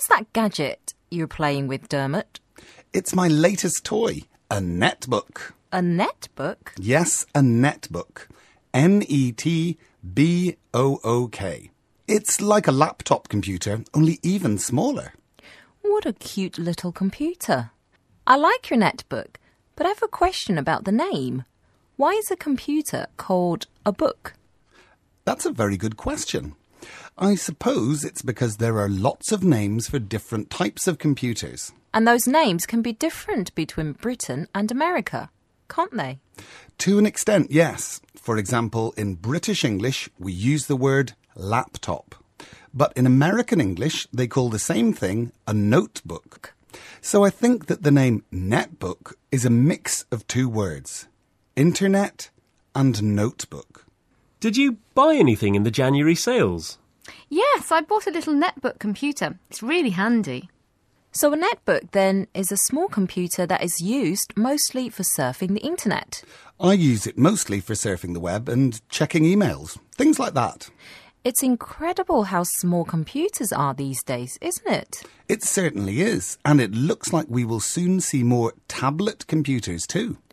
What's that gadget you're playing with, Dermot? It's my latest toy, a netbook. A netbook? Yes, a netbook. Netbook. It's like a laptop computer, only even smaller. What a cute little computer. I like your netbook, but I have a question about the name. Why is a computer called a book? That's a very good question. I suppose it's because there are lots of names for different types of computers. And those names can be different between Britain and America, can't they? To an extent, yes. For example, in British English, we use the word laptop. But in American English, they call the same thing a notebook. So I think that the name netbook is a mix of two words, internet and notebook. Did you buy anything in the January sales? Yes, I bought a little netbook computer. It's really handy. So a netbook, then, is a small computer that is used mostly for surfing the internet. I use it mostly for surfing the web and checking emails, things like that. It's incredible how small computers are these days, isn't it? It certainly is, and it looks like we will soon see more tablet computers too.